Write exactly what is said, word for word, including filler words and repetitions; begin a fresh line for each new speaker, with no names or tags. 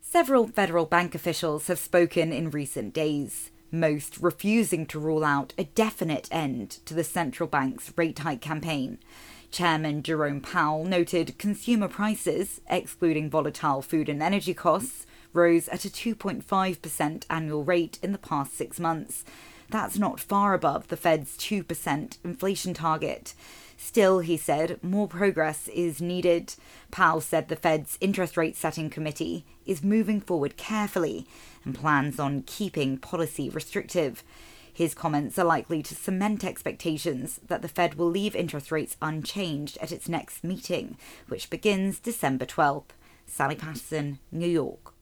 Several federal bank officials have spoken in recent days, most refusing to rule out a definite end to the central bank's rate hike campaign. Chairman Jerome Powell noted consumer prices, excluding volatile food and energy costs, rose at a two point five percent annual rate in the past six months. That's not far above the Fed's two percent inflation target. Still, he said, more progress is needed. Powell said the Fed's interest rate setting committee is moving forward carefully and plans on keeping policy restrictive. His comments are likely to cement expectations that the Fed will leave interest rates unchanged at its next meeting, which begins December twelfth. Sally Patterson, New York.